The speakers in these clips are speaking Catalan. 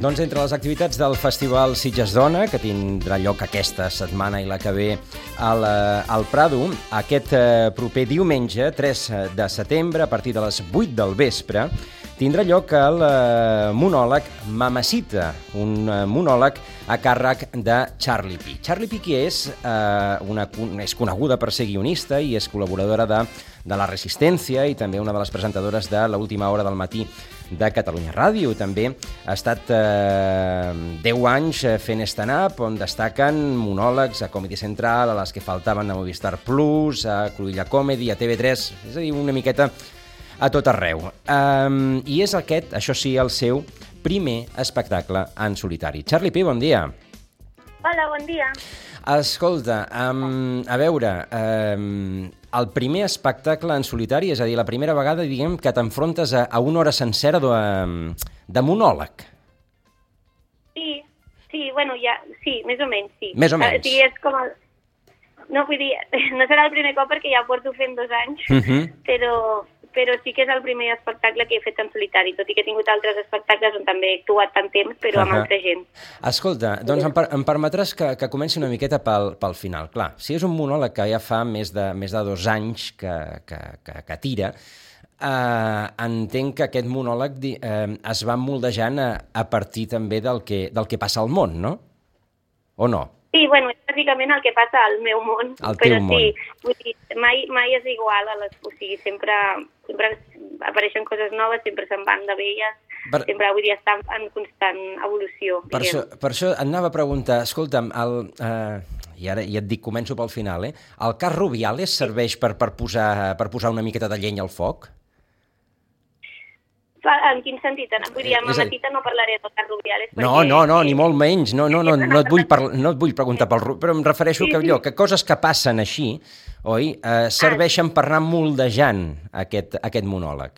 Doncs entre les activitats del Festival Sitges Dona, que tindrà lloc aquesta setmana i la que ve al Prado, aquest proper diumenge, 3 de setembre, a partir de les 8 del vespre, tindrà lloc el monòleg Mamacita, un monòleg a càrrec de Charlie Pi. Charlie Pi, qui és? És coneguda per ser guionista i és col·laboradora de La Resistència i també una de les presentadores de l'Última Hora del Matí de Catalunya Ràdio. També ha estat 10 anys fent stand-up, on destaquen monòlegs a Comedy Central, a les que faltaven a Movistar Plus, a Cruïlla Comedy, a TV3, és a dir, una miqueta a tot arreu. I és aquest, això sí, el seu primer espectacle en solitari. Charlie Pi, bon dia. Hola, bon dia. Escolta, a veure, el primer espectacle en solitari, és a dir, la primera vegada, diguem, que t'enfrontes a una hora sencera de monòleg. Sí, bueno, ja, sí, més o menys, sí. Més o menys. Sí, és com el... No, vull dir, no serà el primer cop perquè ja porto fent 2 anys, però sí que és el primer espectacle que he fet en solitari, tot i que he tingut altres espectacles on també he actuat tant temps, però amb altra gent. Escolta, doncs em permetràs que comenci una miqueta pel final. Clar, si és un monòleg que ja fa més de 2 anys que tira, entenc que aquest monòleg es va moldejant a partir també del que passa al món, no? O no? Sí, bueno, és bàsicament el que passa al meu món, però sí, vull dir, mai és igual, o sigui, sempre apareixen coses noves, sempre se'n van de velles, sempre, vull dir, està en constant evolució. Per això et anava a preguntar, escolta'm, i ara ja et dic, començo pel final, el cas Rubiales serveix per posar una miqueta de llenya al foc? En quin sentit? Vull dir, a Mamacita no parlaré del cas Rubiales. No, ni molt menys. No et vull preguntar pel Rubiales, però em refereixo que coses que passen així, oi, serveixen per anar moldejant aquest monòleg.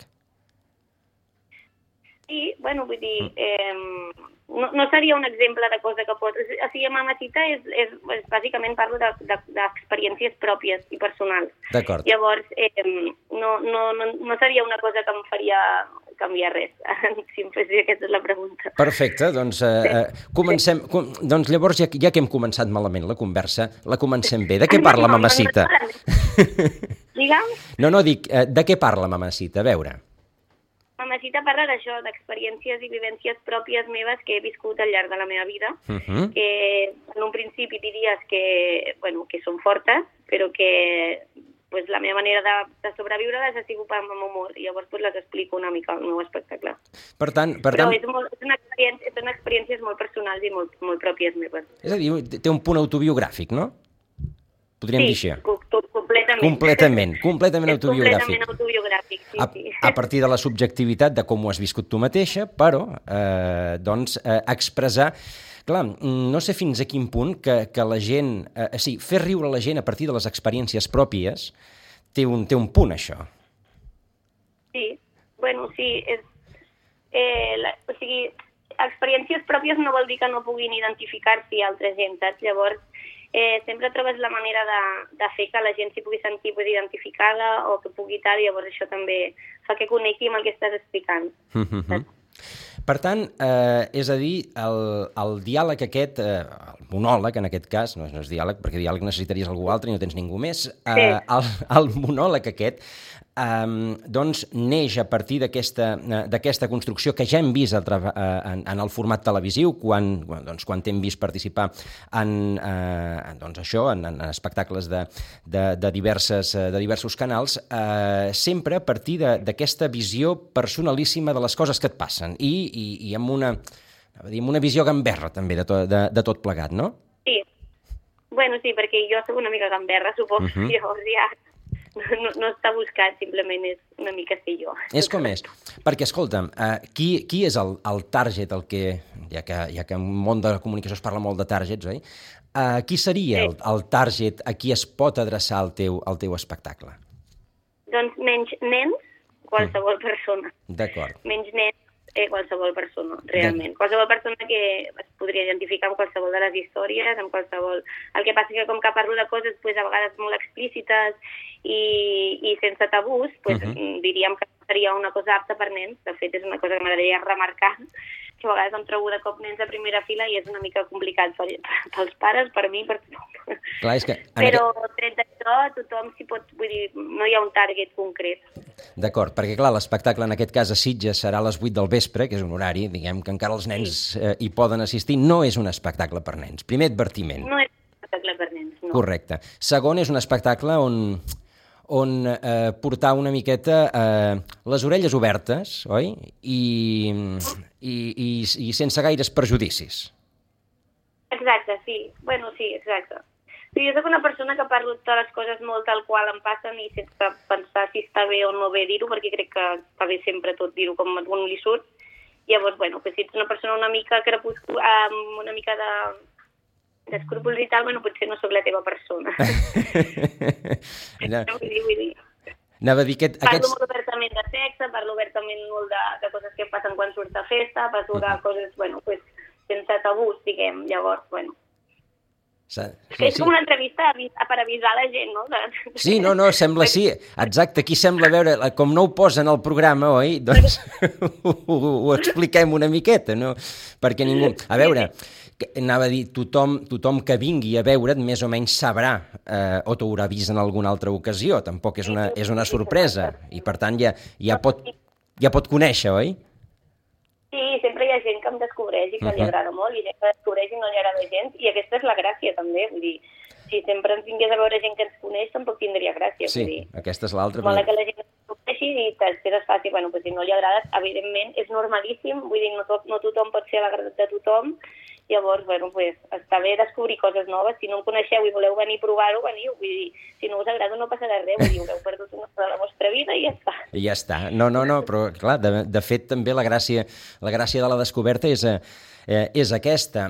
Sí, bueno, vull dir, no seria un exemple de cosa que pot... O sigui, a Mamacita bàsicament parlo d'experiències pròpies i personals. D'acord. Llavors, no seria una cosa que em faria canviar res, si aquesta és la pregunta. Perfecte, doncs comencem. Doncs llavors, ja que hem començat malament la conversa, la comencem bé. De què parla Mamacita? Digue'm? No, dic, de què parla Mamacita? A veure. Mamacita parla d'això, d'experiències i vivències pròpies meves que he viscut al llarg de la meva vida, que en un principi diries que són fortes, però que la meva manera de sobreviure-les ha sigut amb humor, i llavors les explico una mica al meu espectacle. Per tant... Però són experiències molt personals i molt pròpies meves. És a dir, té un punt autobiogràfic, no? Podríem dir així. Completament. Completament autobiogràfic. Completament autobiogràfic, sí. A partir de la subjectivitat de com ho has viscut tu mateixa, però, expressar... Clar, no sé fins a quin punt que la gent... fer riure la gent a partir de les experiències pròpies té un punt, això. Sí, bueno, sí. O sigui, experiències pròpies no vol dir que no puguin identificar-s'hi altra gent, saps? Llavors, sempre trobes la manera de fer que la gent s'hi pugui sentir identificada o que pugui tal, i llavors això també fa que connecti amb el que estàs explicant. Per tant, és a dir, el diàleg aquest, el monòleg en aquest cas, no és diàleg, perquè diàleg necessitaries algú altre i no tens ningú més, el monòleg aquest, doncs neix a partir d'aquesta construcció que ja hem vist en el format televisiu, quan t'hem vist participar en espectacles de diversos canals, sempre a partir d'aquesta visió personalíssima de les coses que et passen i amb una visió gamberra també de tot plegat, no? Sí, bueno, sí, perquè jo soc una mica gamberra, suposo, llavors ja... No està buscat, simplement és una mica ser jo. És com és. Perquè, escolta'm, qui és el target, ja que en el món de la comunicació es parla molt de targets, oi? Qui seria el target a qui es pot adreçar el teu espectacle? Doncs menys nens, qualsevol persona. D'acord. Menys nens, qualsevol persona, realment. Qualsevol persona que es podria identificar amb qualsevol de les històries, amb qualsevol... El que passa que com que parlo de coses a vegades molt explícites i sense tabús, diríem que seria una cosa apta per nens. De fet, és una cosa que m'agradaria remarcar, que a vegades em trobo de cop nens a primera fila i és una mica complicat pels pares, per mi, per tothom. Clar, és que... Però tret d'això, tothom s'hi pot... Vull dir, no hi ha un target concret. D'acord, perquè clar, l'espectacle en aquest cas a Sitges serà a les 8 del vespre, que és un horari, diguem que encara els nens hi poden assistir. No és un espectacle per nens. Primer advertiment. No és un espectacle per nens, no. Correcte. Segon, és un espectacle on portar una miqueta les orelles obertes, oi? I sense gaires perjudicis. Exacte, sí. Bueno, sí, exacte. Sí, jo soc una persona que parlo de les coses molt tal qual em passen i sense pensar si està bé o no bé dir-ho, perquè crec que està bé sempre tot dir-ho com a un li surt. Llavors, bueno, que si ets una persona una mica amb una mica d'escrúpols i tal, bueno, potser no sóc la teva persona. Vull dir. Anava a dir que parlo molt obertament de sexe, parlo obertament molt de coses que passen quan surts de festa, parlo de coses, bueno, pues, sense tabús, diguem. Llavors, bueno. És com una entrevista per avisar la gent, no? Sí, no, sembla sí. Exacte, aquí sembla veure, com no ho posen al programa, oi? Doncs ho expliquem una miqueta, no? Perquè ningú... A veure, anava a dir, tothom que vingui a veure't més o menys sabrà o t'haurà vist en alguna altra ocasió. Tampoc és una sorpresa i, per tant, ja pot conèixer, oi? Sí, sempre hi ha gent que em descobreix i que li agrada molt, i gent que descobreix i no li agrada gens, i aquesta és la gràcia, també. Vull dir, si sempre ens vingués a veure gent que ens coneix, tampoc tindria gràcia. Sí, vull dir, aquesta és l'altra. Mola que la gent ens coneixi i després es faci, bueno, pues si no li agrada, evidentment, és normalíssim, vull dir, no tothom pot ser a l'agradat de tothom, llavors, bueno, pues, està bé descobrir coses noves. Si no em coneixeu i voleu venir a provar-ho, veniu. Vull dir, si no us agrada no passarà res, vull dir, haureu perdut una cosa de la vostra vida i ja està. I ja està. No, però clar, de fet també la gràcia de la descoberta és aquesta.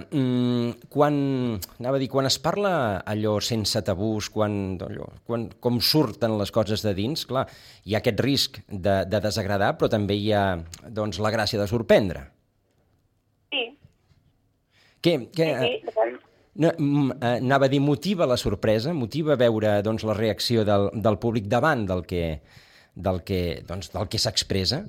Quan es parla allò sense tabús, com surten les coses de dins, clar, hi ha aquest risc de desagradar, però també hi ha, doncs, la gràcia de sorprendre. Sí. Anava a dir, motiva la sorpresa, motiva veure, doncs, la reacció del públic davant del que s'expressa?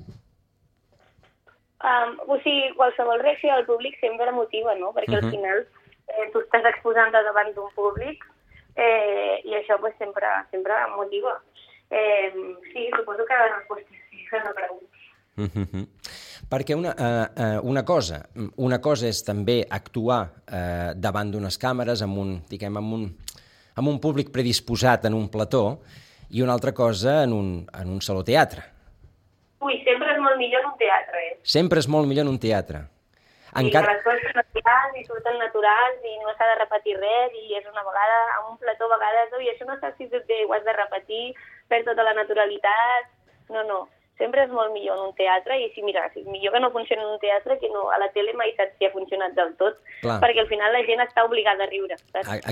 O sigui, qualsevol reacció del públic sempre la motiva, no? Perquè al final tu estàs exposant davant d'un públic i això pues, sempre motiva. Sí, suposo que la resposta és sí, la pregunta. Perquè una cosa és també actuar davant d'unes càmeres amb un públic predisposat en un plató i una altra cosa en un saló teatre. Ui, sempre és molt millor en un teatre, Sempre és molt millor en un teatre. I que les coses són naturals i surten naturals i no s'ha de repetir res i és una vegada, amb un plató a vegades, i això no saps si tot bé, ho has de repetir, per tota la naturalitat, no. Sempre és molt millor en un teatre i sí, mira, és millor que no funcioni en un teatre que no a la tele mai saps si ha funcionat del tot. Clar. Perquè al final la gent està obligada a riure.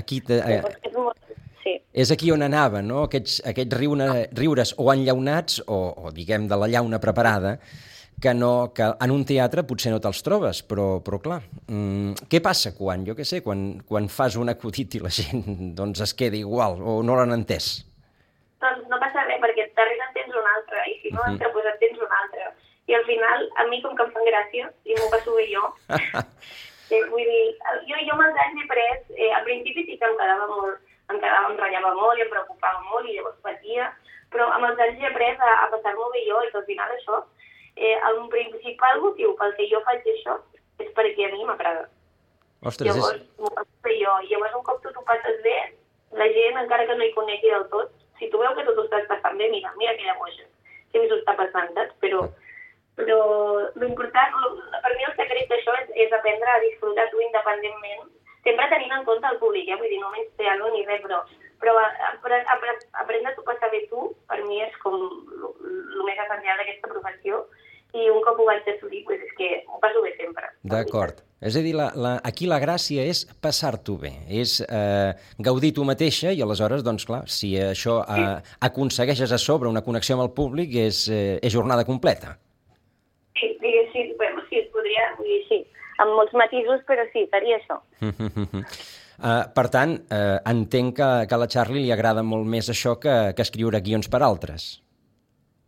Sí. És aquí on anava, no? Aquests riures o enllaunats o diguem de la llauna preparada que en un teatre potser no te'ls trobes, però clar, què passa quan fas un acudit i la gent doncs es queda igual o no l'han entès? Doncs no passa res, perquè darrere en tens un altre, i si no entre, pues en tens un altre. I al final, a mi com que em fan gràcia, i m'ho passo bé jo, vull dir, jo amb els anys he pres, al principi sí que em ratllava molt i em preocupava molt i llavors patia, però amb els anys he après a passar-m'ho bé jo i que al final això, el principal motiu pel que jo faig això és perquè a mi m'agrada. Llavors m'ho passo bé jo, i llavors un cop tu t'ho passes bé, la gent, encara que no hi conegui del tot, si tu veu que tu t'ho estàs passant bé, mira aquella boja, que m'hi s'ho està passant, saps? Però l'important, per mi el secret d'això és aprendre a disfrutar tu independentment, sempre tenint en compte el públic, vull dir, no menyspreant-lo ni res, però aprendre a tu passar bé tu, per mi és com el més essencial d'aquesta professió, i un cop ho vaig assolir, pues és que ho passo bé sempre. D'acord. És a dir, aquí la gràcia és passar-t'ho bé, és gaudir tu mateixa i aleshores, doncs clar, si això aconsegueixes a sobre una connexió amb el públic és jornada completa. Sí, es podria dir sí, amb molts matisos, però sí, seria això. Per tant, entenc que a la Charlie li agrada molt més això que escriure guions per altres.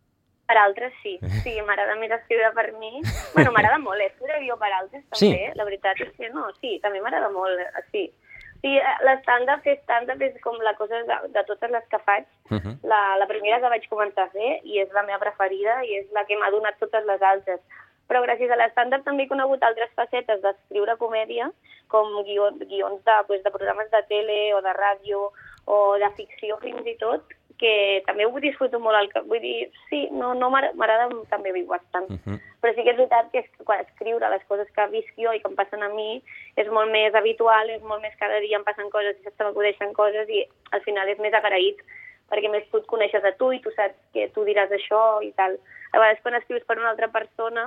Per altres sí. Sí, m'agrada més escriure per mi. Bueno, m'agrada molt escriure jo per altres també. La veritat és que no, sí, també m'agrada molt, sí. Sí, l'estàndard és com la cosa de totes les que faig. La primera que vaig començar a fer i és la meva preferida i és la que m'ha donat totes les altres. Però gràcies a l'estàndard també he conegut altres facetes d'escriure comèdia, com guions de programes de tele o de ràdio o de ficció fins i tot, que també ho disfruto molt. Vull dir, sí, no m'agrada també bastant. Però sí que és veritat que quan escriure les coses que visc jo i que em passen a mi és molt més habitual, és molt més cada dia em passen coses i se m'acudeixen coses i al final és més agraït, perquè més tu et coneixes a tu i tu saps que tu diràs això i tal. A vegades quan escrius per una altra persona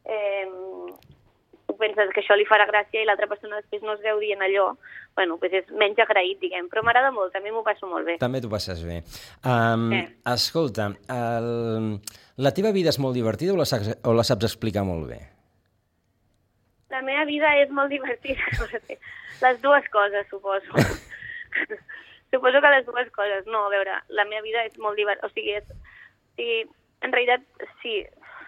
tu penses que això li farà gràcia i l'altra persona després no es veu dient allò, bueno, doncs és menys agraït, diguem, però m'agrada molt, també m'ho passo molt bé. També t'ho passes bé. Escolta, la teva vida és molt divertida o la saps explicar molt bé? La meva vida és molt divertida, les dues coses, suposo. Suposo que les dues coses. No, a veure, la meva vida és molt divertida, o sigui, en realitat, sí.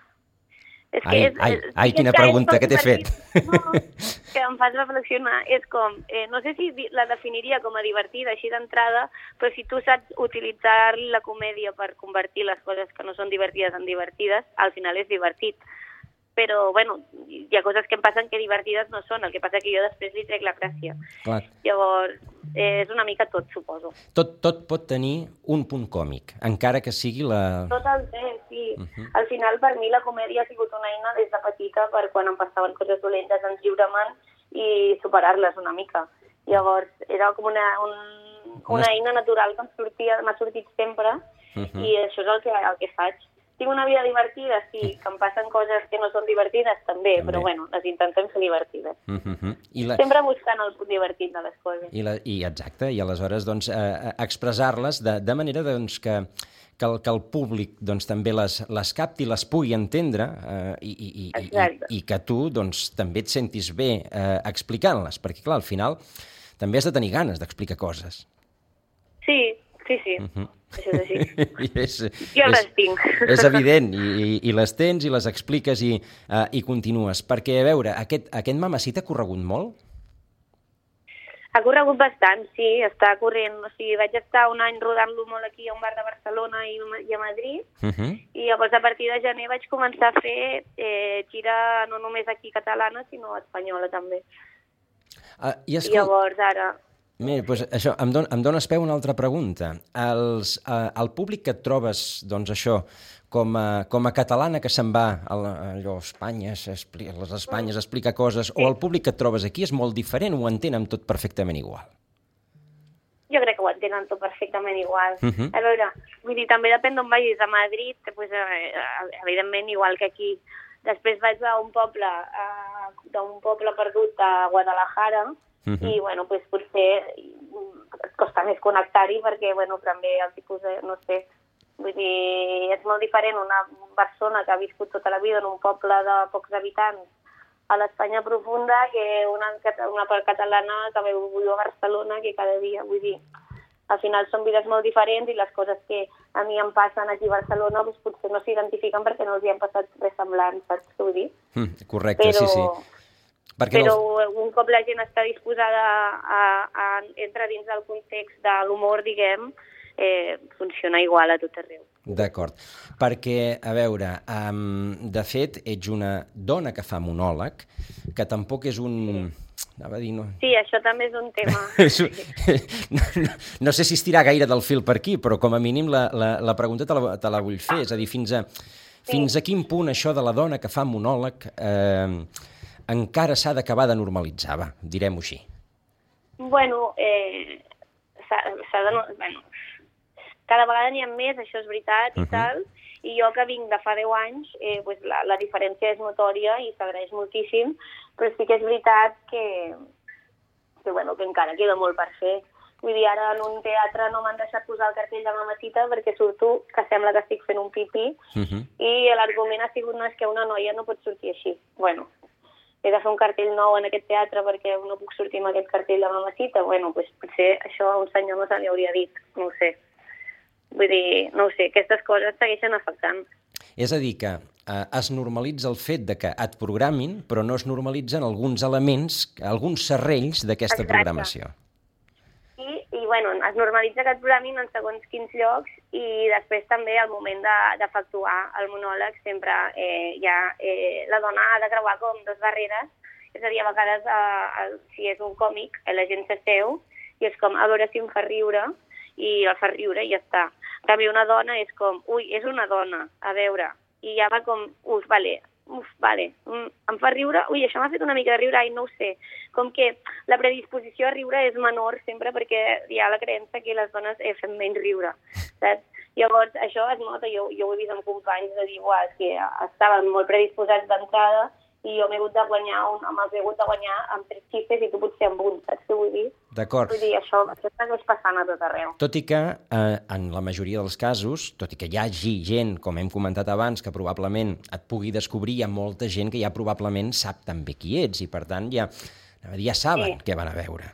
Quina pregunta que t'he fet. No, que em fas reflexionar. És com, no sé si la definiria com a divertida així d'entrada, però si tu saps utilitzar la comèdia per convertir les coses que no són divertides en divertides, al final és divertit. Però, bueno, hi ha coses que em passen que divertides no són, el que passa que jo després li trec la gràcia. Clar. Llavors, és una mica tot, suposo. Tot pot tenir un punt còmic, encara que sigui la... Tot el temps, sí. Al final, per mi, la comèdia ha sigut una eina des de petita per quan em passaven coses dolentes en lliurement i superar-les una mica. Llavors, era com una eina natural que m'ha sortit sempre i això és el que faig. Tinc una vida divertida, sí, que em passen coses que no són divertides, també. Però bueno, les intentem fer divertides. Sempre buscant el punt divertit de les coses. Exacte, i aleshores doncs, expressar-les de manera doncs, que el públic doncs, també les capti, les pugui entendre i que tu doncs, també et sentis bé explicant-les, perquè clar, al final també has de tenir ganes d'explicar coses. Sí. Això és així. Jo les tinc. És evident, i les tens i les expliques i continues. Perquè, a veure, aquest Mamacita ha corregut molt? Ha corregut bastant, sí, està corrent. O sigui, vaig estar un any rodant-lo molt aquí a un bar de Barcelona i a Madrid, i llavors a partir de gener vaig començar a fer gira no només aquí catalana, sinó espanyola també. I llavors ara... Mira, doncs això, em dones peu a una altra pregunta. El públic que et trobes, doncs això, com a catalana que se'n va allò a Espanya, les Espanyes explica coses, o el públic que et trobes aquí és molt diferent o ho entenen tot perfectament igual? Jo crec que ho entenen tot perfectament igual. A veure, vull dir, també depèn d'on vagis. A Madrid, pues, evidentment, igual que aquí. Després vaig a un poble perdut a Guadalajara, i, bueno, pues, potser costa més connectar-hi perquè, bueno, també el tipus de, no sé, vull dir, és molt diferent una persona que ha viscut tota la vida en un poble de pocs habitants a l'Espanya profunda que una catalana que viu a Barcelona, que cada dia, vull dir, al final són vides molt diferents i les coses que a mi em passen aquí a Barcelona doncs potser no s'identifiquen perquè no els hi han passat res semblant, saps què vull dir? Correcte, sí. Però un cop la gent està disposada a entrar dins del context de l'humor, diguem, funciona igual a tot arreu. D'acord, perquè, a veure, de fet, ets una dona que fa monòleg, que tampoc és un... Sí, això també és un tema. No sé si estirar gaire del fil per aquí, però com a mínim la pregunta te la vull fer, és a dir, fins a quin punt això de la dona que fa monòleg encara s'ha d'acabar de normalitzar, direm-ho així. Bueno, cada vegada n'hi ha més, això és veritat i tal, i jo que vinc de fa 10 anys, pues la diferència és notòria i s'agraeix moltíssim, però sí que és veritat que encara queda molt per fer. Vull dir, ara en un teatre no m'han deixat posar el cartell de Mamacita perquè surto que sembla que estic fent un pipí, i l'argument ha sigut que una noia no pot sortir així. Bueno, he de fer un cartell nou en aquest teatre perquè no puc sortir amb aquest cartell de Mamacita. Bueno, doncs potser això a un senyor no se li hauria dit, no ho sé. Vull dir, no ho sé, aquestes coses segueixen afectant. És a dir, que es normalitza el fet de que et programin, però no es normalitzen alguns elements, alguns serrells d'aquesta programació. I bueno, es normalitza que et programin en segons quins llocs i després també al moment d'efectuar el monòleg sempre la dona ha de creuar com dos barreres, és a dir, a vegades si és un còmic la gent s'asseu i és com a veure si em fa riure i el fa riure i ja està. En canvi una dona és com, ui, és una dona, a veure, i ja va com, vale, em fa riure, ui, això m'ha fet una mica de riure, ai, no ho sé. Com que la predisposició a riure és menor sempre perquè hi ha la creença que les dones fem menys riure, saps? Llavors, això es nota, jo ho he vist amb companys de dir, és que estaven molt predisposats d'entrada i jo m'he hagut de guanyar, els he hagut de guanyar amb 3 xifres i tu potser amb un, saps què vull dir? D'acord. Vull dir, això és passant a tot arreu. Tot i que, en la majoria dels casos, tot i que hi hagi gent, com hem comentat abans, que probablement et pugui descobrir, hi ha molta gent que ja probablement sap també qui ets i, per tant, ja saben què van a veure.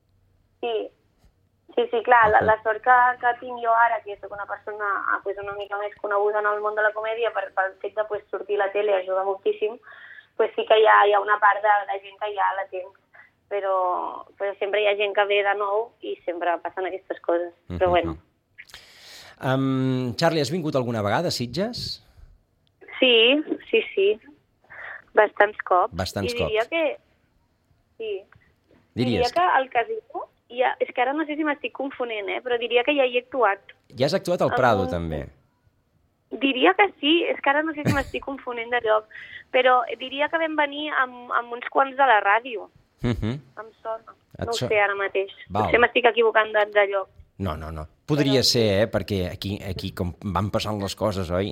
Sí, clar, la sort que tinc jo ara, que soc una persona una mica més coneguda en el món de la comèdia, pel fet de sortir a la tele ajuda moltíssim, sí que hi ha una part de gent que ja la tens, però sempre hi ha gent que ve de nou i sempre passen aquestes coses, però bueno. Charlie, has vingut alguna vegada a Sitges? Sí, bastants cops. Bastants cops. I diria que... Sí. Diria que al casino... és que ara no sé si m'estic confonent, però diria que ja hi he actuat. Ja has actuat al Prado, també. Diria que sí, és que ara no sé si m'estic confonent de lloc, però diria que vam venir amb uns quants de la ràdio. Em sona. No ho sé ara mateix. Potser m'estic equivocant de lloc. No. Podria ser, perquè aquí com van passant les coses, oi?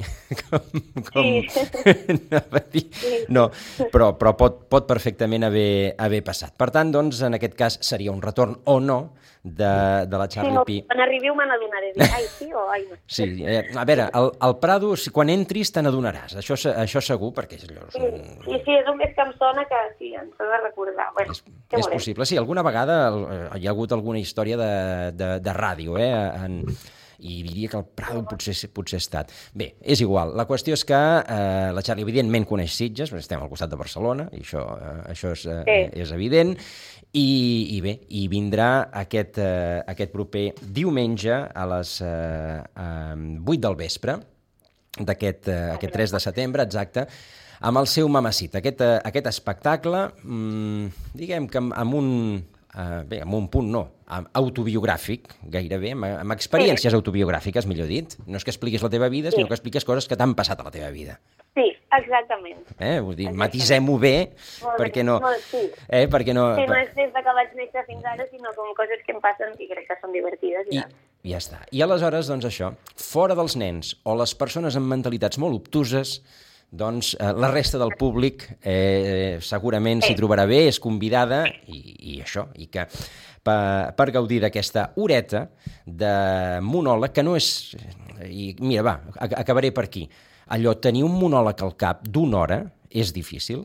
No, però pot perfectament haver passat. Per tant, doncs, en aquest cas seria un retorn o no de la Charlie Pi. Quan arribiu me n'adonaré, ai sí o ai no. Sí, a veure, al Prado, quan entris te n'adonaràs, això segur, perquè és allò... Sí, és un més que em sona que sí, ens s'ha de recordar. És possible, sí, alguna vegada hi ha hagut alguna història de ràdio, i diria que el Prado potser ha estat. Bé, és igual. La qüestió és que la Charlie evidentment coneix Sitges, perquè estem al costat de Barcelona, i això és evident, i bé, hi vindrà aquest proper diumenge a les 8 del vespre, d'aquest 3 de setembre, exacte, amb el seu Mamacita. Aquest espectacle, diguem que amb un punt autobiogràfic, gairebé, amb experiències autobiogràfiques, millor dit. No és que expliquis la teva vida, sinó que expliques coses que t'han passat a la teva vida. Sí, exactament. Vull dir, matisem-ho bé, perquè no... Sí, no és des que vaig néixer fins ara, sinó com coses que em passen i crec que són divertides. I ja està. I aleshores, doncs això, fora dels nens o les persones amb mentalitats molt obtuses, doncs la resta del públic segurament s'hi trobarà bé, és convidada i això, i que per gaudir d'aquesta horeta de monòleg, que no és... I mira, acabaré per aquí. Allò, tenir un monòleg al cap d'una hora és difícil?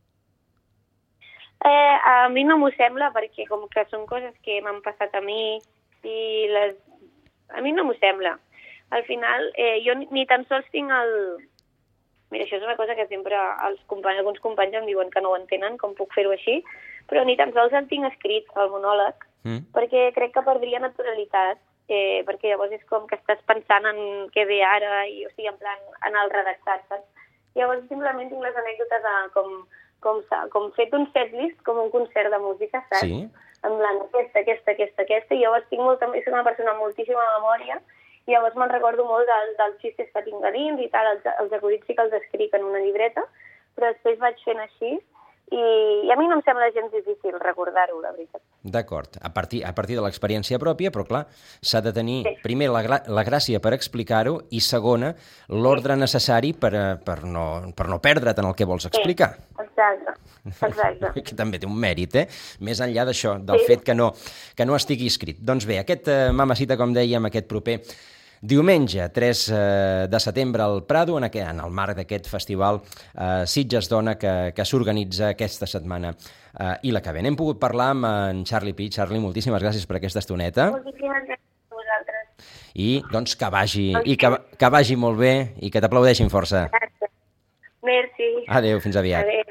A mi no m'ho sembla, perquè com que són coses que m'han passat a mi i a mi no m'ho sembla. Al final, jo ni tan sols tinc el... Mira, això és una cosa que sempre alguns companys em diuen que no ho entenen, com puc fer-ho així, però ni tan sols el tinc escrit, el monòleg, perquè crec que perdria naturalitat, perquè llavors és com que estàs pensant en què ve ara, i, o sigui, en plan, en el redactat, saps? Llavors simplement tinc les anècdotes com fet un setlist, com un concert de música, saps? Sí. En plan, aquesta, i llavors soc una persona amb moltíssima memòria, i llavors me'n recordo molt dels xistes que tinc a dins i tal, els acudits sí que els escric en una llibreta, però després vaig fent així i a mi no em sembla gens difícil recordar-ho, la veritat. D'acord, a partir de l'experiència pròpia, però clar, s'ha de tenir primer la gràcia per explicar-ho i segona, l'ordre necessari per no perdre't en el que vols explicar. Sí, exacte. Que també té un mèrit, més enllà d'això, del fet que no estigui escrit. Doncs bé, aquest Mamacita, com dèiem, aquest proper diumenge, 3 de setembre, al Prado, en el marc d'aquest festival Sitges Dona que s'organitza aquesta setmana i la que ve. N'hem pogut parlar amb en Charlie Pi. Charlie, moltíssimes gràcies per aquesta estoneta. Moltíssimes gràcies a vosaltres. I doncs que vagi molt bé i que t'aplaudeixin força. Gràcies. Merci. Adéu, fins aviat. Adéu.